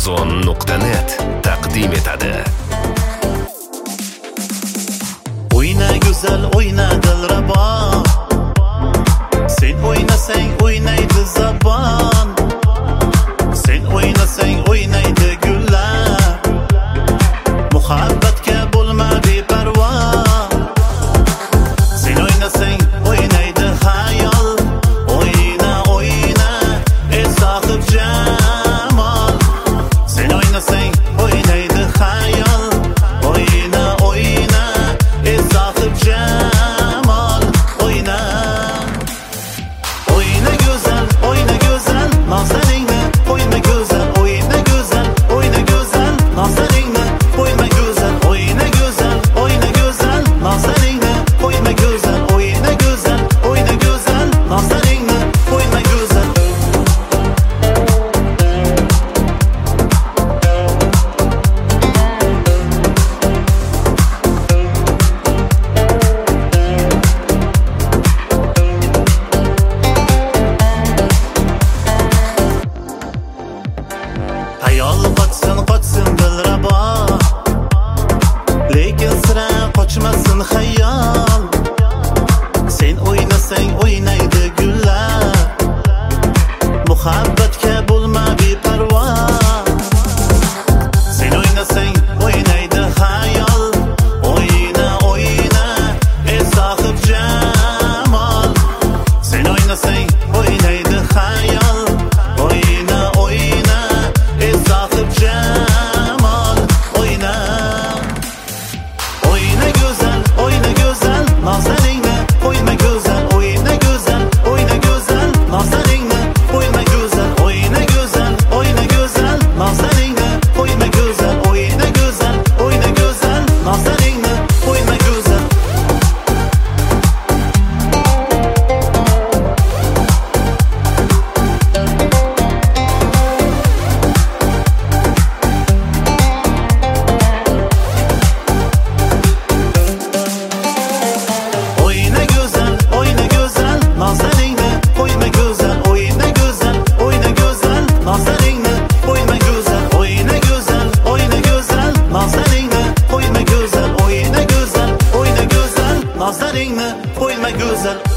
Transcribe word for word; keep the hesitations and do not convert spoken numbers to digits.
amazon nuqta net taqdim etadi. O'yna go'zal, o'yna dilrabon, sen o'ynasang o'ynaydi zabon, sen o'ynasang o'ynaydi gullar, muhabbatga bo'lma beparvo, sen o'ynasang o'ynaydi xayol, o'yna o'yna ey sohib jamol, sen o'ynasang o'ynaydi xayol, o'yna o'yna ey sohib jamol, o'yna o'yna go'zal, o'yna go'zal, nozaringni qo'yma go'zal, o'yna go'zal, o'yna go'zal, nozaringni qo'yma go'zal, o'yna go'zal, o'yna go'zal, nozaringni qo'yma go'zal, o'yna go'zal, o'yna go'zal, nozaringni qo'yma go'zal. Hayol qochsin, qochsin dilrabo, lekin sira qochmasin xayol, sen o'ynasang o'ynaydi gullar, muhabbatga bo'lma beparvo, sen o'ynasang o'ynaydi xayol, o'yna o'yna ey sohib jamol, sen o'ynasang o'ynaydi xayol, o'yna o'yna ey sohib jamol, o'yna o'yna go'zal, o'yna go'zal, nozaringni qo'yma go'zal, o'yna go'zal, o'yna go'zal, nozaringni qo'yma go'zal, o'yna go'zal, o'yna go'zal, nozaringni qo'yma go'zal, o'yna go'zal, o'yna go'zal, nozaringni qo'yma go'zal. O'yna go'zal, o'yna go'zal, nozaringni qo'yma go'zal, o'yna go'zal, o'yna go'zal, nozaringni qo'yma go'zal, o'yna go'zal, o'yna go'zal, nozaringni qo'yma go'zal, o'yna go'zal, o'yna go'zal, nozaringni qo'yma go'zal.